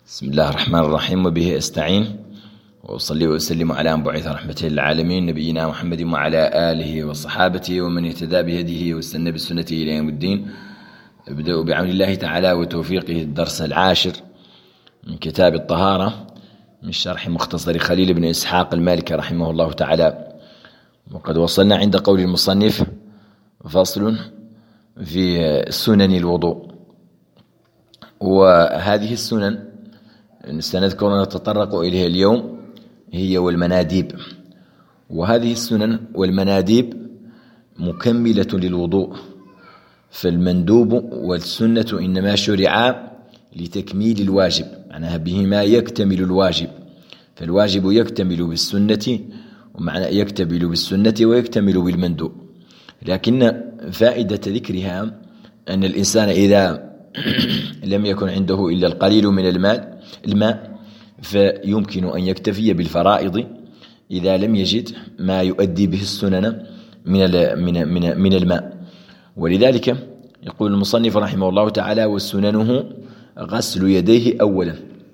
بسم الله الرحمن الرحيم، وبه أستعين، وأصلي وأسلم على من بعث رحمة للعالمين نبينا محمد وعلى آله وصحابته ومن اهتدى بهديه واستنى بسنته إلى يوم الدين. أبدأ بعون الله تعالى وتوفيقه الدرس العاشر من كتاب الطهارة من شرح مختصر خليل بن إسحاق المالكي رحمه الله تعالى. وقد وصلنا عند قول المصنف: فصل في سنن الوضوء. وهذه السنن سنذكر ونتطرق إليها اليوم هي والمناديب. وهذه السنن والمناديب مكملة للوضوء، فالمندوب والسنة إنما شرعا لتكميل الواجب، معناها بهما يكتمل الواجب، فالواجب يكتمل بالسنة، ومعنى يكتمل بالسنة ويكتمل بالمندوب. لكن فائدة ذكرها أن الإنسان إذا لم يكن عنده إلا القليل من الماء فيمكن أن يكتفي بالفرائض إذا لم يجد ما يؤدي به السنن من الماء. ولذلك يقول المصنف رحمه الله تعالى: والسننه غسل يديه أولا.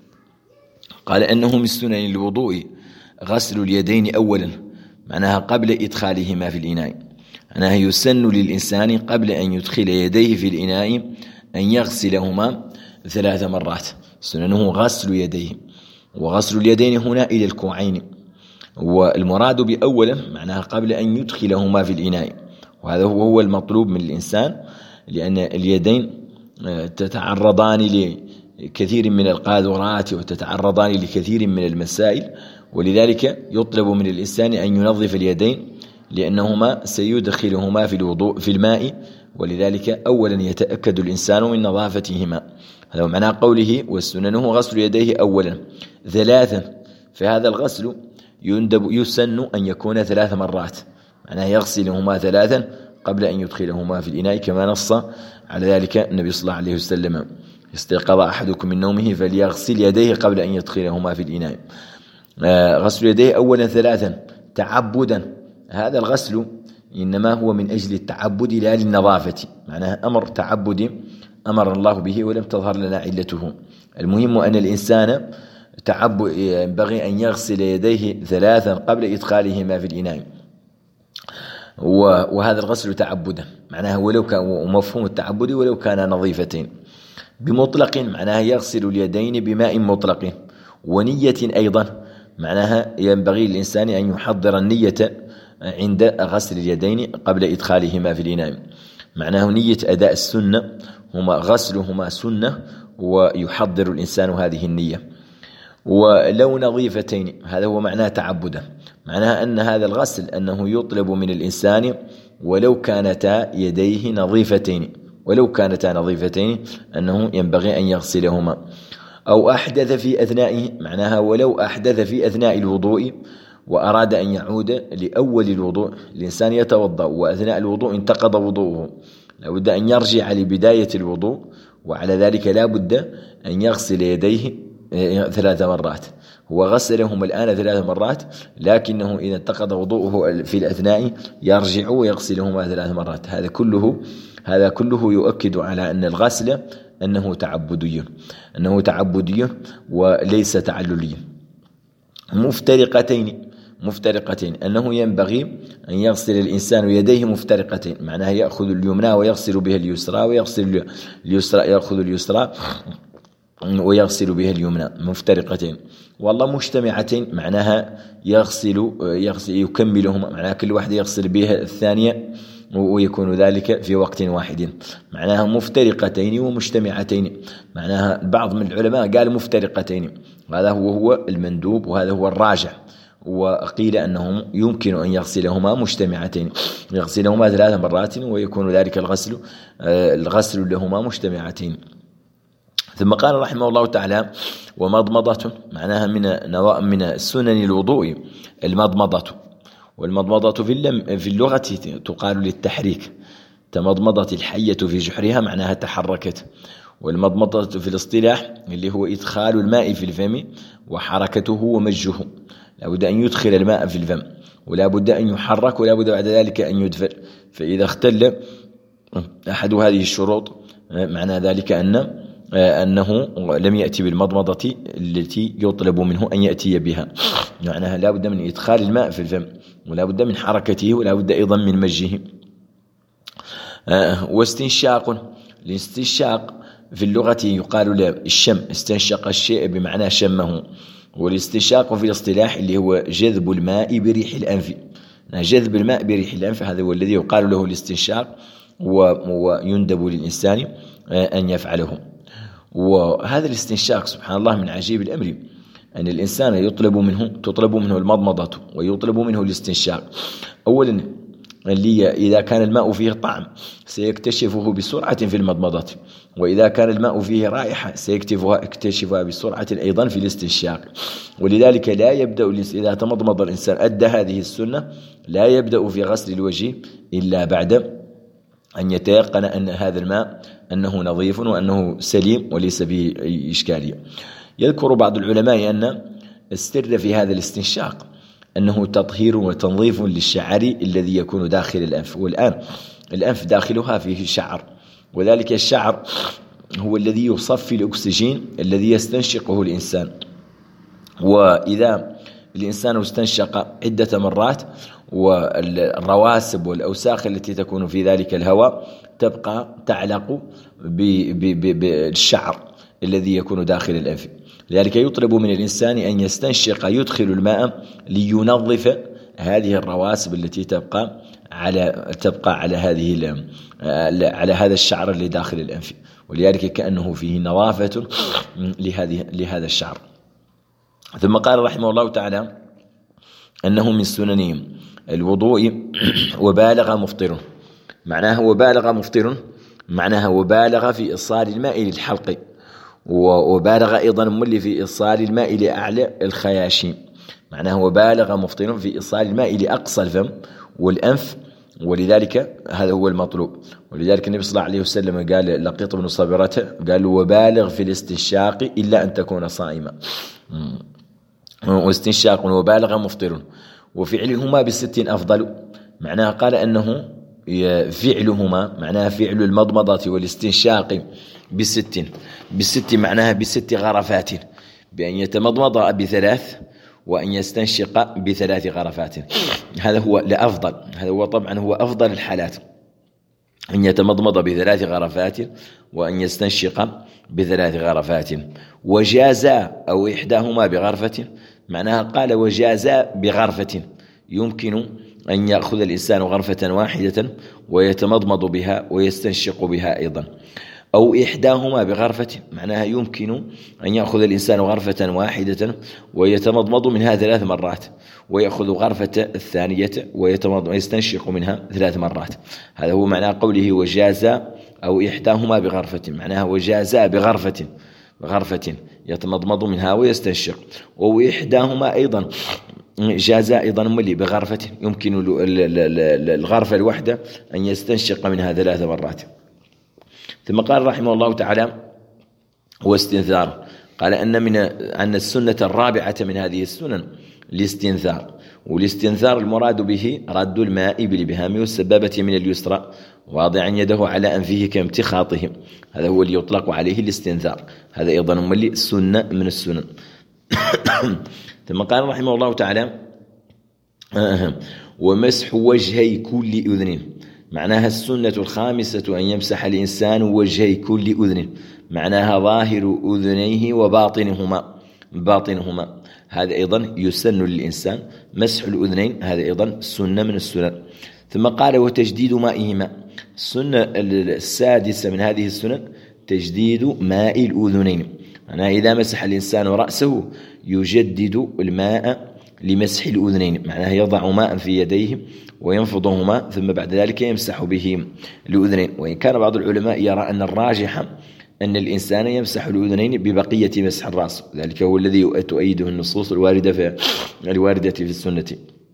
قال أنه من سنن الوضوء غسل اليدين أولا، معناها قبل إدخالهما في الإناء، معناها يسن للإنسان قبل أن يدخل يديه في الإناء أن يغسلهما 3 مرات. سننه غسل يديه، وغسل اليدين هنا إلى الكوعين، والمراد بأولا معناها قبل أن يدخلهما في الإناء، وهذا هو المطلوب من الإنسان، لأن اليدين تتعرضان لكثير من القاذورات وتتعرضان لكثير من المسائل، ولذلك يطلب من الإنسان أن ينظف اليدين لأنهما سيدخلهما في الوضوء في الماء، ولذلك أولا يتأكد الإنسان من نظافتهما. هذا معنى قوله: والسننه غسل يديه أولا 3، فهذا الغسل يسن أن يكون 3 مرات، معناه يغسلهما 3 قبل أن يدخلهما في الإناء، كما نص على ذلك النبي صلى الله عليه وسلم: استيقظ أحدكم من نومه فليغسل يديه قبل أن يدخلهما في الإناء. غسل يديه أولا 3 تعبدا. هذا الغسل إنما هو من أجل التعبد لا للنظافة، معناها أمر تعبدي أمر الله به ولم تظهر لنا علته. المهم أن الإنسان ينبغي أن يغسل يديه 3 قبل إدخالهما في الإناء، وهذا الغسل تعبدا، معناها ولو كان مفهوم التعبد ولو كان نظيفتين. بمطلق معناها يغسل اليدين بماء مطلق، ونية أيضا، معناها ينبغي للإنسان أن يحضر النية عند غسل اليدين قبل إدخالهما في الإناء، معناه نية أداء السنة، هما غسلهما سنة، ويحضر الإنسان هذه النية. ولو نظيفتين، هذا هو معناه تعبدا، معناها أن هذا الغسل أنه يطلب من الإنسان ولو كانتا يديه نظيفتين، أنه ينبغي أن يغسلهما. أو أحدث في أثنائه، معناها ولو أحدث في أثناء الوضوء وأراد أن يعود لأول الوضوء، الإنسان يتوضأ وأثناء الوضوء انتقض وضوءه، لابد أن يرجع لبداية الوضوء، وعلى ذلك لا بد أن يغسل يديه 3 مرات. هو غسلهم الآن 3 مرات، لكنه إذا انتقض وضوءه في الأثناء يرجع ويغسلهما 3 مرات. هذا كله يؤكد على أن الغسل أنه تعبدي وليس تعللي. مفترقتين، أنه ينبغي أن يغسل الإنسان يديه مفترقتين، معناها يأخذ اليمنى ويغسل بها اليسرى، ويغسل اليسرى يأخذ اليسرى ويغسل بها اليمنى، مفترقتين. والله مجتمعتين، معناها يغسل يكملهما، معناها كل واحد يغسل بها الثانية، ويكون ذلك في وقت واحد. معناها مفترقتين ومجتمعتين، معناها بعض من العلماء قال مفترقتين، هذا هو المندوب وهذا هو الراجح. وقيل أنهم يمكن أن يغسلهما مجتمعتين، يغسلهما 3 مرات، ويكون ذلك الغسل لهما مجتمعتين. ثم قال رحمه الله تعالى: ومضمضة، معناها من سنن الوضوء المضمضة. والمضمضة في اللغة تقال للتحريك، تمضمضت الحية في جحرها، معناها تحركت. والمضمضة في الاصطلاح اللي هو إدخال الماء في الفم وحركته ومجه، لا بد أن يدخل الماء في الفم، ولا بد أن يحرك، ولا بد بعد ذلك أن يدفر. فإذا اختل أحد هذه الشروط معنى ذلك أن أنه لم يأتي بالمضمضة التي يطلب منه أن يأتي بها، معناها لا بد من إدخال الماء في الفم، ولا بد من حركته، ولا بد أيضا من مجه. واستنشاق، الاستنشاق في اللغة يقال له الشم، استنشق الشيء بمعنى شمه. والاستنشاق في الاصطلاح اللي هو جذب الماء بريح الأنف، جذب الماء بريح الأنف، هذا هو الذي يقال له الاستنشاق، ويندب للإنسان أن يفعله. وهذا الاستنشاق سبحان الله من عجيب الأمر، أن الإنسان تطلب منه المضمضة ويطلب منه الاستنشاق. أولا إذا كان الماء فيه طعم سيكتشفه بسرعة في المضمضة، وإذا كان الماء فيه رائحة سيكتشفها بسرعة أيضا في الاستنشاق. ولذلك لا يبدأ إذا تمضمض الإنسان أدى هذه السنة، لا يبدأ في غسل الوجه إلا بعد أن يتيقن أن هذا الماء أنه نظيف وأنه سليم وليس به أي إشكالية. يذكر بعض العلماء أن السر في هذا الاستنشاق أنه تطهير وتنظيف للشعر الذي يكون داخل الأنف. والآن الأنف داخلها فيه شعر، وذلك الشعر هو الذي يصفي الأكسجين الذي يستنشقه الإنسان. وإذا الإنسان استنشق عدة مرات، والرواسب والأوساخ التي تكون في ذلك الهواء تبقى تعلق بالشعر الذي يكون داخل الأنف. لذلك يطلب من الإنسان أن يستنشق، يدخل الماء لينظف هذه الرواسب التي تبقى على هذا الشعر اللي داخل الأنف، ولذلك كأنه فيه نظافة لهذا الشعر. ثم قال رحمه الله تعالى أنه من سننهم الوضوء وبالغ مفطر، معناها وبالغ مفطر معناها وبالغ في إيصال الماء للحلق، وبالغ أيضا ملي في إيصال الماء لأعلى الخياشيم، معناه وبالغ مفطر في إيصال الماء لأقصى الفم والأنف، ولذلك هذا هو المطلوب. ولذلك النبي صلى الله عليه وسلم قال لقيط بن صبرته قال وبالغ في الاستنشاق إلا أن تكون صائما. واستنشاق وبالغ مفطر، وفعلهما ب60 أفضل، معناها قال أنه فعلهما معناها فعل المضمضة والاستنشاق ب60 معناها ب6 غرفات، بأن يتمضمض ب3 وأن يستنشق ب3 غرفات. هذا هو لأفضل، هذا هو طبعا هو أفضل الحالات، أن يتمضمض ب3 غرفات وأن يستنشق ب3 غرفات. وجازا أو إحداهما بغرفة، معناها قال وجازا بغرفة، يمكن أن يأخذ الإنسان غرفة واحدة ويتمضمض بها ويستنشق بها أيضا، أو إحداهما بغرفة، معناها يمكن أن يأخذ الإنسان غرفة واحدة ويتمضمض منها 3 مرات، ويأخذ غرفة الثانية ويستنشق منها 3 مرات. هذا هو معنى قوله وجازا أو إحداهما بغرفة، معناها وجازا بغرفة يتمضمض منها ويستنشق، وإحداهما أيضا جازا أيضا ملي بغرفة، يمكن الغرفة الواحدة أن يستنشق منها 3 مرات. ثم قال رحمه الله تعالى واستنثار، قال أن السنة الرابعة من هذه السنن الاستنثار، والاستنثار المراد به رد الماء بالإبهام والسبابة من اليسرى واضعا يده على أنفه كامتخاطه، هذا هو اللي يطلق عليه الاستنثار، هذا أيضا ملي سنة من السنن. ثم قال رحمه الله تعالى ومسح وجهي كل أذن، معناها السنة الخامسة أن يمسح الإنسان وجهي كل أذن، معناها ظاهر أذنيه وباطنهما، هذا أيضا يسن للإنسان مسح الأذنين، هذا أيضا سنة من السنن. ثم قال وتجديد مائهما، السنة السادسة من هذه السنن تجديد ماء الأذنين، معناها إذا مسح الإنسان رأسه يجدد الماء لمسح الأذنين، معناها يضع ماء في يديه وينفضهما ثم بعد ذلك يمسح به الأذنين. وإن كان بعض العلماء يرى أن الراجح أن الإنسان يمسح الأذنين ببقية مسح الرأس، ذلك هو الذي تؤيده النصوص الواردة في السنة.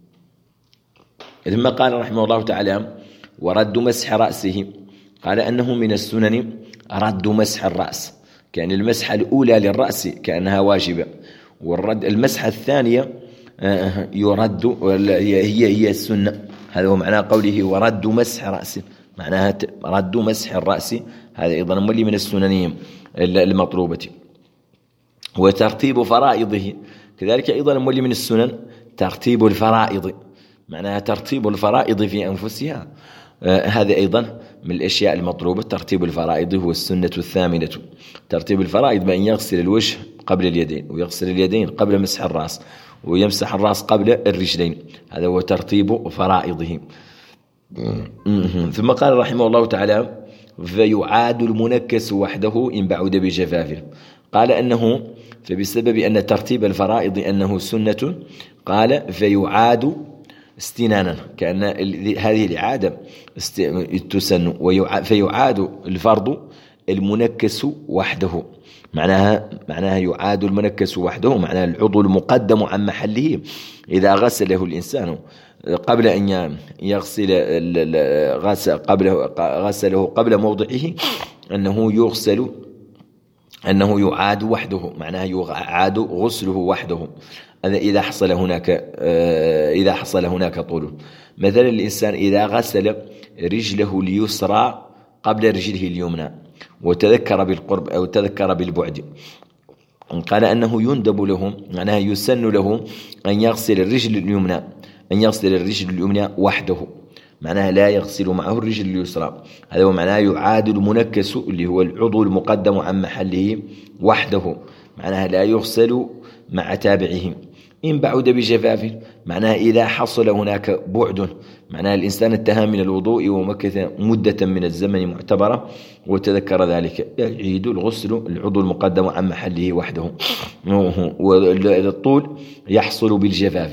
ثم قال رحمه الله تعالى ورد مسح رأسه، قال أنه من السنن رد مسح الرأس، كان المسحة الأولى للرأس كأنها واجبة، والرد المسحة الثانية يرد هي السنة، هذا هو معنى قوله ورد مسح رأسه، معناها رد مسح الرأس، هذا أيضا ملي من السنن. المطلوبة. وترتيب فرائضه كذلك أيضا مولي من السنن ترتيب الفرائض، معناها ترتيب الفرائض في أنفسها، هذا أيضا من الأشياء المطلوبة. ترتيب الفرائض هو السنة الثامنة. ترتيب الفرائض بأن يغسل الوجه قبل اليدين، ويغسل اليدين قبل مسح الرأس، ويمسح الرأس قبل الرجلين، هذا هو ترتيب فرائضه. ثم قال رحمه الله تعالى: فيعاد المنكس وحده إن بعد بجفافه. قال أنه فبسبب أن ترتيب الفرائض أنه سنة، قال فيعاد استنانا، كأن هذه الإعادة تسن، فيعاد الفرض المنكس وحده، معناها يعاد المنكس وحده، معناها العضو المقدم عن محله إذا غسله الإنسان قبل أن يغسل غسله قبل موضعه أنه يعاد وحده، معناها يعاد غسله وحده. هذا إذا حصل هناك طول. مثلا الإنسان إذا غسل رجله اليسرى قبل رجله اليمنى وتذكر بالقرب أو تذكر بالبعد، قال أنه يندب له، معناها يسن له أن يغسل الرجل اليمنى وحده، معناها لا يغسل معه الرجل اليسرى. هذا هو معناه يعاد المنكس اللي هو العضو المقدم عن محله وحده، معناها لا يغسل مع تابعه. إن بعد بجفاف، معناها إذا حصل هناك بعد، معناها الإنسان انتهى من الوضوء ومكث مدة من الزمن معتبرة وتذكر ذلك، يعيد الغسل العضو المقدم عن محله وحده. والطول يحصل بالجفاف،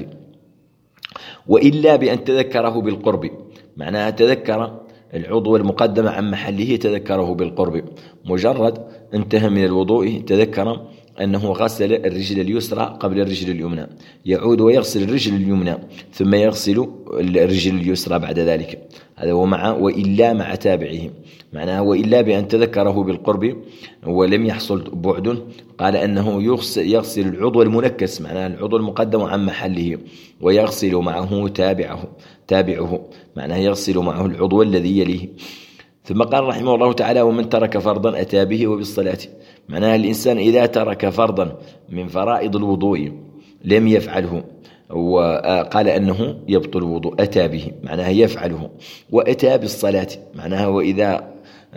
وإلا بأن تذكره بالقرب، معناها تذكر العضو المقدم عن محله تذكره بالقرب، مجرد انتهى من الوضوء تذكر أنه غسل الرجل اليسرى قبل الرجل اليمنى، يعود ويغسل الرجل اليمنى ثم يغسل الرجل اليسرى بعد ذلك. هذا هو وإلا مع تابعه، معناها وإلا بأن تذكره بالقرب ولم يحصل بعد، قال أنه يغسل العضو المنكس، معناها العضو المقدم عن محله، ويغسل معه تابعه، معناها يغسل معه العضو الذي يليه. ثم قال رحمه الله تعالى: ومن ترك فرضا أتى به وبالصلاة. معناها الإنسان إذا ترك فرضا من فرائض الوضوء لم يفعله وقال أنه يبطل الوضوء، أتى به معناها يفعله، وأتى بالصلاة معناها وإذا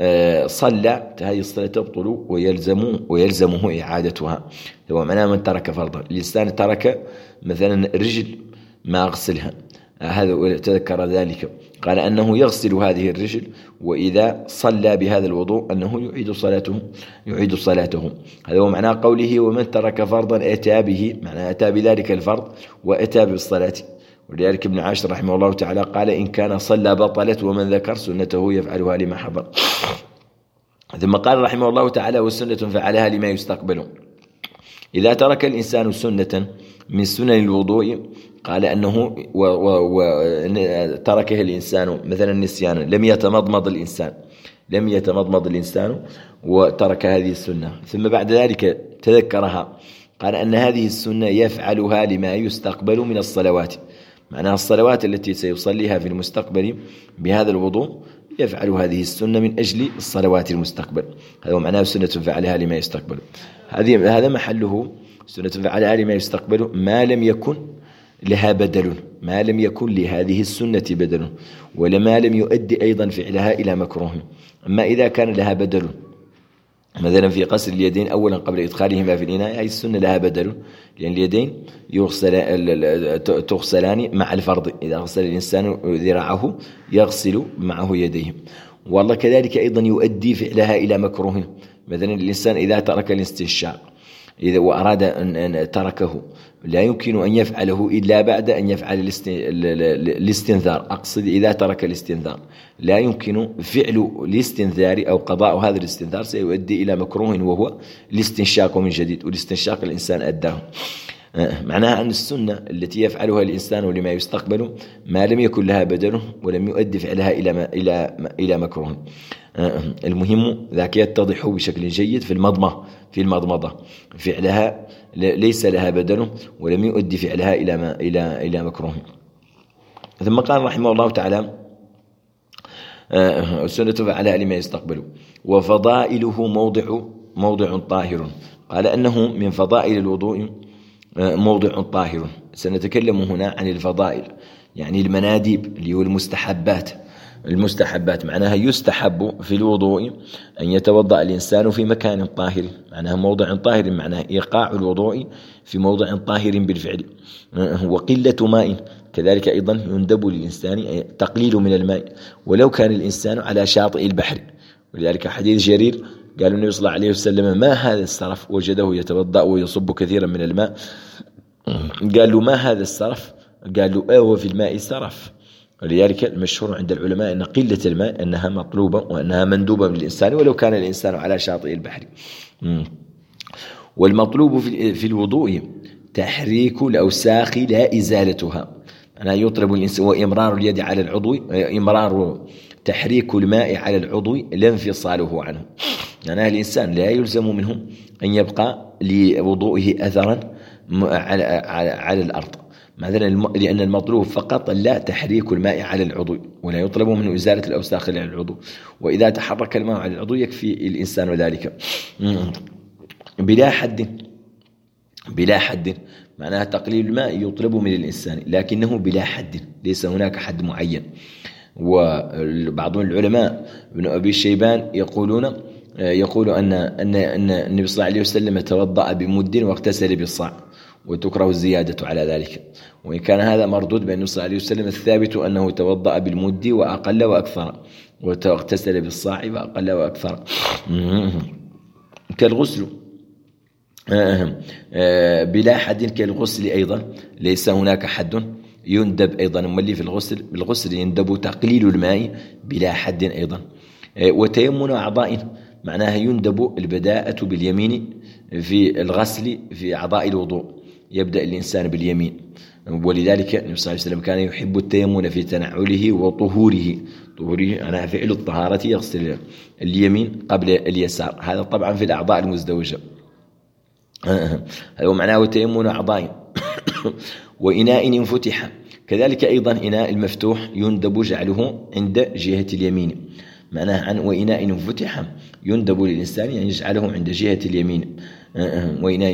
صلى هذه الصلاة تبطل ويلزمه إعادتها. هو معناها من ترك فرضا، الإنسان ترك مثلا رجل ما غسلها، هذا تذكر ذلك، قال أنه يغسل هذه الرجل، وإذا صلى بهذا الوضوء أنه يعيد صلاته. هذا هو معنى قوله: ومن ترك فرضا أتى به، معنى أتى بذلك الفرض وأتى بالصلاة. ولذلك ابن عاشر رحمه الله تعالى قال: إن كان صلى بطلت، ومن ذكر سنته يفعلها لما حضر. ثم قال رحمه الله تعالى: والسنة فعلها لما يستقبل. إذا ترك الإنسان سنة من سنن الوضوء، قال أنه تركه الإنسان مثلا نسيانا، لم يتمضمض الإنسان وترك هذه السنة، ثم بعد ذلك تذكرها، قال أن هذه السنة يفعلها لما يستقبل من الصلوات، معناها الصلوات التي سيصليها في المستقبل بهذا الوضوء يفعل هذه السنة من أجل الصلوات المستقبل. هذا معناه سنة فعلها لما يستقبل. هذا محله سنة فعلها لما يستقبل ما لم يكن لها بدل، ما لم يكن لهذه السنة بدل، ولما لم يؤدي أيضا فعلها إلى مكروه. أما إذا كان لها بدل، مثلا في غسل اليدين أولا قبل إدخالهما في الإناء، هذه السنة لها بدل، لأن اليدين تغسلان مع الفرض، إذا غسل الإنسان ذراعه يغسل معه يديه. والله كذلك أيضا يؤدي فعلها إلى مكروه، مثلا الإنسان إذا ترك الاستنشاق وأراد أن تركه، لا يمكن أن يفعله إلا بعد أن يفعل الاستنثار. أقصد إذا ترك الاستنثار لا يمكن فعل الاستنثار أو قضاء هذا الاستنثار، سيؤدي إلى مكروه وهو الاستنشاق من جديد، والاستنشاق الإنسان أداه. معناها أن السنة التي يفعلها الإنسان لما يستقبل ما لم يكن لها بدل ولم يؤدي فعلها إلى مكروه. المهم ذاك يتضح بشكل جيد في المضمضة فعلها ليس لها بدل ولم يؤدي فعلها إلى مكروه. ثم قال رحمه الله تعالى: السنة فعلها لما يستقبل. وفضائله موضع موضع طاهر. قال أنه من فضائل الوضوء موضع طاهر. سنتكلم هنا عن الفضائل، يعني المناديب اللي هو المستحبات معناها يستحب في الوضوء أن يتوضأ الإنسان في مكان طاهر، معناها موضع طاهر، معناها إيقاع الوضوء في موضع طاهر بالفعل. وقلة ماء كذلك أيضا يندب للإنسان تقليل من الماء ولو كان الإنسان على شاطئ البحر. ولذلك حديث جرير قال النبي صلى الله عليه وسلم: ما هذا السرف؟ وجده يتوضأ ويصب كثيرا من الماء. قال له: ما هذا السرف؟ قال له: هو في الماء سرف. ولذلك المشهور عند العلماء أن قلة الماء أنها مطلوبة وأنها مندوبة للإنسان ولو كان الإنسان على شاطئ البحر. والمطلوب في الوضوء تحريك الأوساخ لا إزالتها، أنا يطلب الإنسان وإمرار اليد على العضو، إمرار تحريك الماء على العضو لا انفصاله عنه، يعني الإنسان لا يلزم منه أن يبقى لوضوئه أثرا على الأرض مثلا، لأن المطلوب فقط لا تحريك الماء على العضو، ولا يطلب منه إزالة الأوساخ على العضو، وإذا تحرك الماء على العضو يكفي الإنسان ذلك بلا حد معناها تقليل الماء يطلب من الإنسان لكنه بلا حد، ليس هناك حد معين. وبعض العلماء ابن أبي الشيبان يقول أن النبي صلى الله عليه وسلم توضأ بمد واغتسل بالصاع، وتكره الزيادة على ذلك، وإن كان هذا مردود بأن النبي صلى الله عليه وسلم الثابت أنه توضأ بالمد وأقل وأكثر، واغتسل بالصاع وأقل وأكثر. كالغسل بلا حد كالغسل أيضا ليس هناك حد، يندب أيضا ملي في بالغسل يندب تقليل الماء بلا حد أيضا. وتيمن أعضاء معناها يندب البداءة باليمين في الغسل في أعضاء الوضوء، يبدأ الإنسان باليمين، ولذلك النبي صلى الله عليه وسلم كان يحب التيمن في تنعله وطهوره أنا فعل الطهارة يغسل اليمين قبل اليسار، هذا طبعا في الأعضاء المزدوجة. هذا معناه تيمن أعضاء. وإناء انفتح كذلك أيضا إناء المفتوح يندب جعله عند جهة اليمين، معناه عن وإناء انفتح يندب للإنسان أن يجعله عند جهة اليمين. وإناء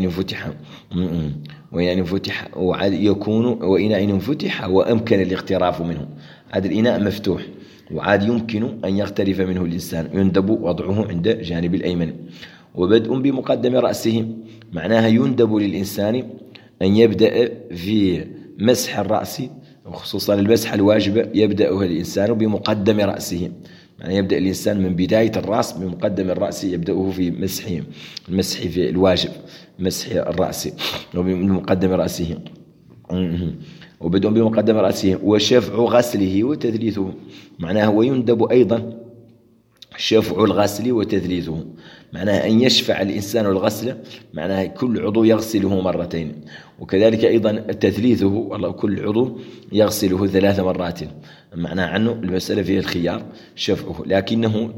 انفتح وعاد يكون وإناء انفتح وأمكن الاغتراف منه، هذا الإناء مفتوح وعاد يمكن أن يغترف منه الإنسان يندب وضعه عند جانب الأيمن. وبدء بمقدم رأسه معناها يندب للإنسان أن يبدأ في مسح الرأس، وخصوصا المسح الواجب يبدأها الإنسان بمقدم رأسه، يعني يبدأ الإنسان من بداية الرأس بمقدم الرأس يبدأه في المسح في الواجب، مسح الرأس وبمقدم رأسه. وبدء بمقدم رأسه وشفع غسله وتثليثه معناه ويندب أيضا شفع الغسل وتثليثه، معناها أن يشفع الإنسان الغسل، معناها كل عضو يغسله مرتين، وكذلك أيضا تثليثه والله كل عضو يغسله 3 مرات، معناها عنه المسألة فيها الخيار شفعه، لكنه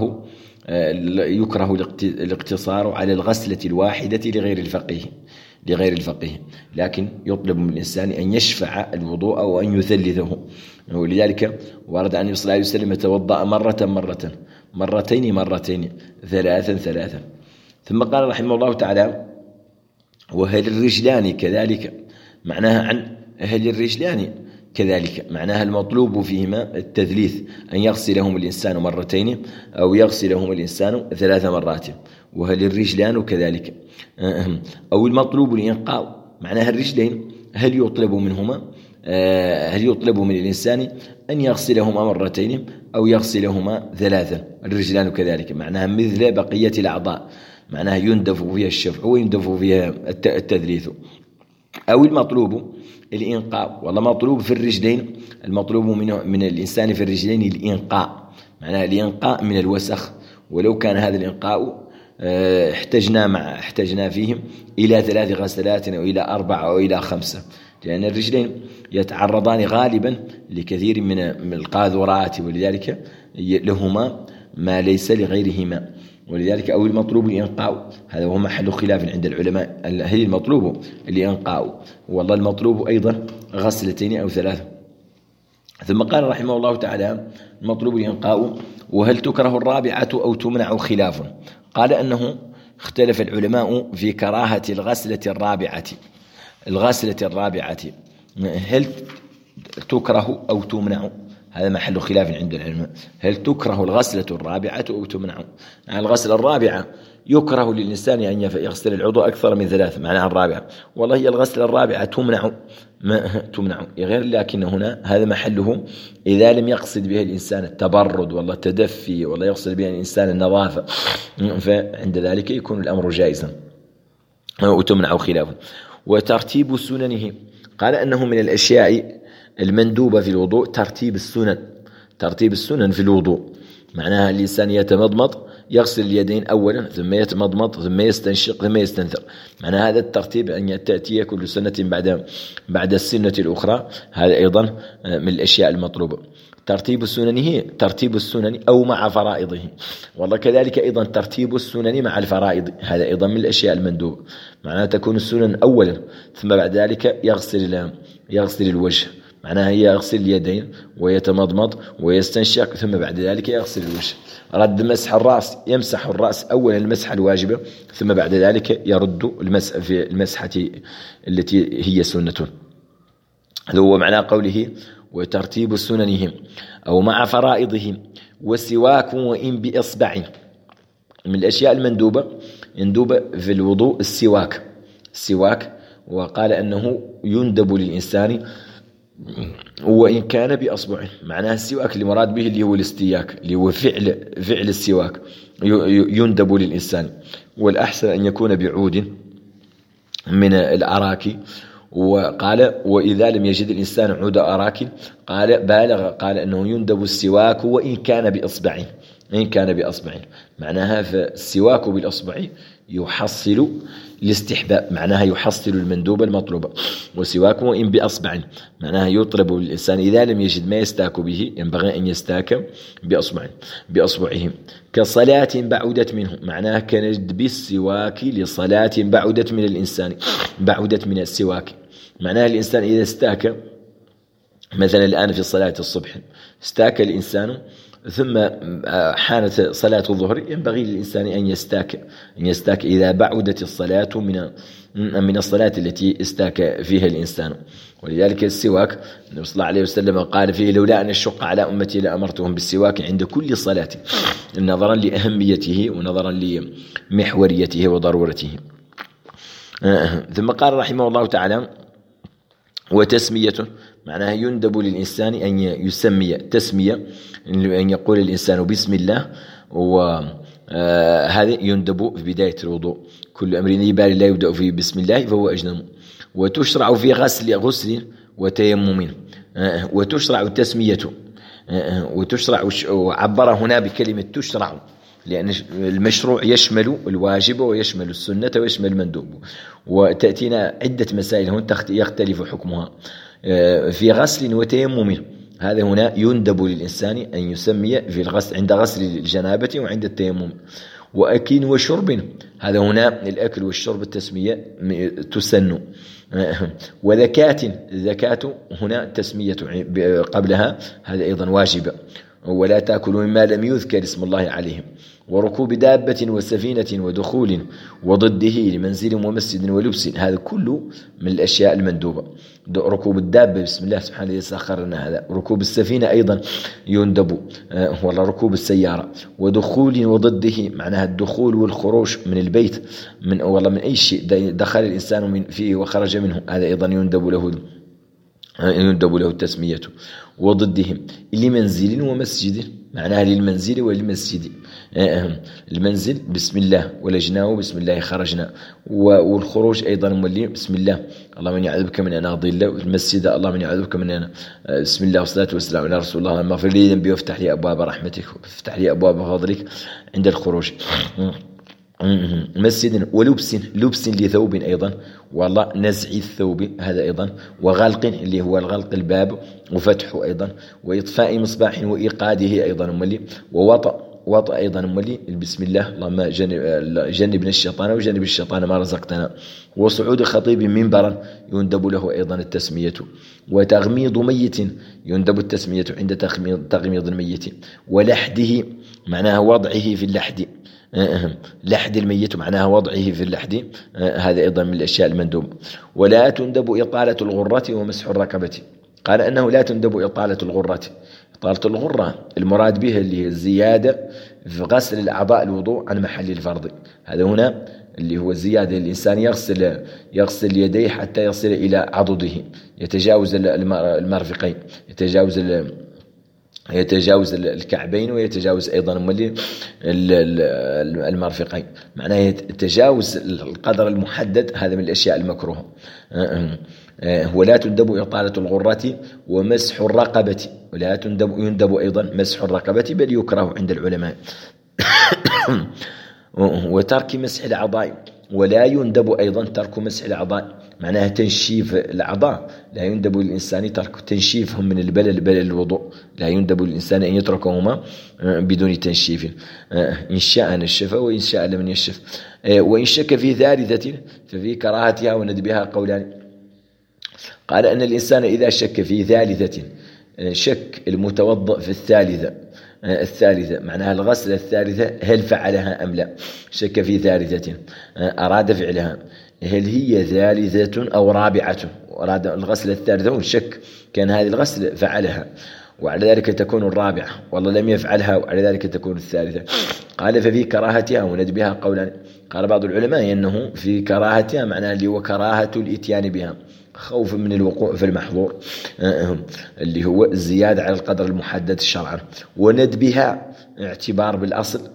يكره الاقتصار على الغسلة الواحدة لغير الفقيه، لكن يطلب من الإنسان أن يشفع الوضوء وأن يثلثه. ولذلك ورد عن النبي صلى الله عليه وسلم توضأ مرة مرتين 3 ثم قال رحمه الله تعالى: وهل الرجلان كذلك، معناها عن هل الرجلان كذلك، معناها المطلوب فيهما التثليث، أن يغسلهم الإنسان مرتين أو يغسلهم الإنسان 3 مرات. وهل الرجلان كذلك، أو المطلوب الإنقاء، معناها الرجلين هل يطلب من الإنسان أن يغسلهما مرتين أو يغسلهما 3. الرجلان كذلك معناها مثل بقية الأعضاء، معناها يندف فيها الشفع ويندف فيها التثليث. أو المطلوب الإنقاء، والله مطلوب في الرجلين، المطلوب من الإنسان في الرجلين الإنقاء، معناها الإنقاء من الوسخ، ولو كان هذا الإنقاء احتجنا فيهم إلى 3 غسلات أو إلى 4 أو إلى 5، لأن الرجلين يتعرضان غالبا لكثير من القاذورات، ولذلك لهما ما ليس لغيرهما، ولذلك أو المطلوب الإنقاء، هذا هو محل خلاف عند العلماء، هل المطلوب الإنقاء، والله المطلوب أيضا 2 أو 3. ثم قال رحمه الله تعالى: المطلوب الإنقاء. وهل تكره الرابعة أو تمنع خلاف، قال أنه اختلف العلماء في كراهة الغسلة الرابعة هل تكره أو تمنع؟ هذا محل خلاف عند العلماء، هل تكره الغسلة الرابعة أو تمنع؟ الغسلة الرابعة يكره للإنسان أن يغسل العضو أكثر من 3، معناها الرابعة، والله هي الغسلة الرابعة تمنع غير، لكن هنا هذا محله إذا لم يقصد به الإنسان التبرد والله التدفي والله يقصد به الإنسان النظافة، فعند ذلك يكون الأمر جائزا وتمنع خلافه. وترتيب سننه، قال أنه من الأشياء المندوبة في الوضوء ترتيب السنن في الوضوء، معناها الإنسان يتمضمض يغسل اليدين أولا ثم يتمضمض ثم يستنشق ثم يستنثر، معناها هذا الترتيب أن تأتي كل سنة بعد السنة الأخرى، هذا أيضا من الأشياء المطلوبة. ترتيب السنن أو مع فرائضه، والله كذلك أيضا ترتيب السنن مع الفرائض، هذا أيضا من الأشياء المندوبة، معناها تكون السنن أولا ثم بعد ذلك يغسل الوجه، معناها يغسل اليدين ويتمضمض ويستنشق ثم بعد ذلك يغسل الوجه. رد مسح الرأس، يمسح الرأس أولا المسحة الواجبة ثم بعد ذلك يرد المسح في المسحة التي هي سنة. هذا هو معنى قوله وترتيب سننهم أو مع فرائضهم. والسواك وإن بإصبع، من الأشياء المندوبة في الوضوء السواك، وقال أنه يندب للإنسان وإن كان بأصبعه، معناه السواك اللي مراد به اللي هو الاستياك، اللي هو فعل السواك يندب للإنسان، والأحسن أن يكون بعود من الأراك. وقال وإذا لم يجد الإنسان عود أراك قال أنه يندب السواك وإن كان بأصبعه، معناها فالسواك بالأصبع يحصل الاستحباب، معناها يحصل المندوب المطلوب. وسواك وإن بأصبع، معناها يطلب للإنسان إذا لم يجد ما يستاك به ينبغي أن يستاك بأصبعهم. كصلاة بعدت منه، معناها كندب السواك لصلاة بعدت من الإنسان، بعدت من السواك، معناها الإنسان إذا استاك مثلا الآن في صلاة الصبح استاك الإنسان ثم حانت صلاة الظهر، ينبغي للإنسان أن يستاك إذا بعدت الصلاة من الصلاة التي استاك فيها الإنسان. ولذلك السواك النبي صلى الله عليه وسلم قال فيه لولا أن أشق على أمتي لأمرتهم بالسواك عند كل صلاة، نظرا لأهميته ونظرا لمحوريته وضرورته. ثم قال رحمه الله تعالى وتسمية، معناها يندب للإنسان أن يسمي تسمية، أن يقول الإنسان بسم الله، وهذا يندب في بداية الوضوء، كل أمر ذي بال لا يبدأ فيه بسم الله فهو أجنم. وتشرع في غسل وتيمم، وتشرع التسمية، وتشرع، وعبر هنا بكلمة تشرع لأن المشروع يشمل الواجب ويشمل السنة ويشمل المندوب، وتأتينا عدة مسائل هون يختلف حكمها في غسل وتيمم. هذا هنا يندب للإنسان أن يسمي في الغسل عند غسل الجنابة وعند التيمم. وأكل وشرب، هذا هنا الأكل والشرب التسمية تسن. وذكاة هنا التسمية قبلها، هذا أيضا واجب. ولا تأكلوا مما لم يذكر اسم الله عليهم. وركوب دابة وسفينة ودخول وضده لمنزل ومسجد ولبس، هذا كله من الأشياء المندوبة. ركوب الدابة بسم الله سبحانه الذي سخر لنا هذا. ركوب السفينة أيضا يندب، ولا ركوب السيارة. ودخول وضده، معناها الدخول والخروج من البيت من أي شيء دخل الإنسان فيه وخرج منه، هذا أيضا يندب له التسمية. وضدهم لمنزل ومسجد، معناها للمنزل وللمسجد. المنزل بسم الله ولجناه بسم الله خرجنا، والخروج أيضا مولي بسم الله اللهم إني أعوذ بك من أن أضل، والمسجد اللهم إني أعوذ بك من أن بسم الله والصلاة والسلام على رسول الله اللهم اغفر لي ذنبي وافتح لي أبواب رحمتك وافتح لي أبواب فضلك عند الخروج. مسجد ولبس لثوب أيضا، والله نزع الثوب هذا أيضا. وغلق اللي هو الغلق الباب وفتحه أيضا. وإطفاء مصباح وإيقاده أيضا ملي. ووطأ أيضا ملي بسم الله اللهم جنبنا الشيطان وجنب الشيطان ما رزقتنا. وصعود خطيب منبرا يندب له أيضا التسمية. وتغميض ميت يندب التسمية عند تغميض الميت. ولحده، معناها وضعه في اللحد، لحد الميت معناها وضعه في اللحد، هذا أيضا من الأشياء المندوبة. ولا تندب إطالة الغرة ومسح الركبة. قال أنه لا تندب إطالة الغرة. إطالة الغرة المراد بها اللي هي الزيادة في غسل الأعضاء الوضوء عن محل الفرض. هذا هنا اللي هو الزيادة، الإنسان يغسل يديه حتى يصل إلى عضده، يتجاوز المرفقين، يتجاوز الكعبين، ويتجاوز أيضا المرفقين، معناه تجاوز القدر المحدد. هذا من الأشياء المكروهة. ولا تندب إطالة الغرة ومسح الرقبة. ولا يندب أيضا مسح الرقبة، بل يكره عند العلماء. وترك مسح الأعضاء. ولا يندب أيضا ترك مسح الأعضاء، معناها تنشيف الأعضاء. لا يندب للإنسان ترك تنشيفهم من البلل الوضوء. لا يندب للإنسان أن يتركهما بدون تنشيف، إن شاء نشف وإن شاء لم ينشف. وإن شك في ثالثة ففي كراهتها وندبها قولان. قال أن الإنسان إذا شك في ثالثة، شك المتوضأ في الثالثة معناها الغسلة الثالثة هل فعلها أم لا، شك في ثالثة أراد فعلها، هل هي ثالثة أو رابعة، أراد الغسلة الثالثة وشك كان هذه الغسلة فعلها وعلى ذلك تكون الرابعة، والله لم يفعلها وعلى ذلك تكون الثالثة. قال ففي كراهتها وندبها قولان. قال بعض العلماء أنه في كراهتها معناها اللي هو كراهة الإتيان بها، خوف من الوقوع في المحظور اللي هو الزيادة على القدر المحدد شرعا. وندبها اعتبار بالأصل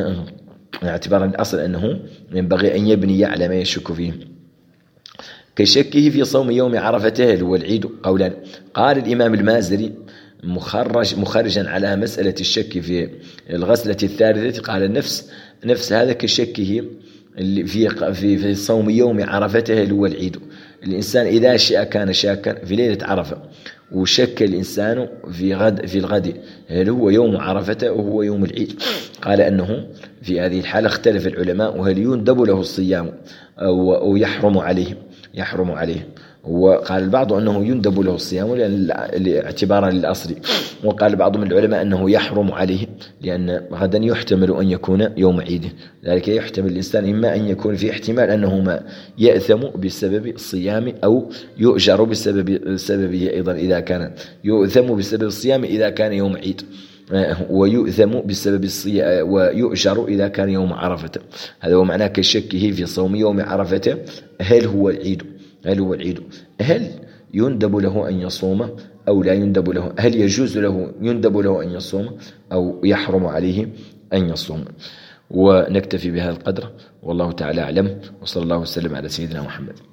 أنه ينبغي أن يبني على ما يشك فيه، كشكه في صوم يوم عرفته اللي هو العيد قولان. قال الإمام المازري مخرجا على مسألة الشك في الغسلة الثالثة، قال نفس هذا كشكه اللي في صوم يوم عرفته اللي هو العيد. الإنسان إذا شاء كان شاكا في ليلة عرفة، وشك الإنسان في الغد هل هو يوم عرفة أو هو يوم العيد، قال أنه في هذه الحالة اختلف العلماء وهل يندب له الصيام أو يحرم عليه. وقال البعض أنه يندب له الصيام اعتبارا للأصل، وقال بعض من العلماء أنه يحرم عليه لأن غدا يحتمل أن يكون يوم عيد، ذلك يحتمل الإنسان إما أن يكون في احتمال أنه ما يأثم بسبب الصيام أو يؤجر بسببه أيضا إذا كان يؤثم بسبب الصيام إذا كان يوم عيد، ويؤثم بسبب الصيام ويؤجر إذا كان يوم عرفة. هذا هو معناه كشكه في صوم يوم عرفة هل هو العيد، هل يندب له أن يصوم أو لا يندب له، هل يجوز له يندب له أن يصوم أو يحرم عليه أن يصوم. ونكتفي بهذا القدر، والله تعالى أعلم، وصلى الله وسلم على سيدنا محمد.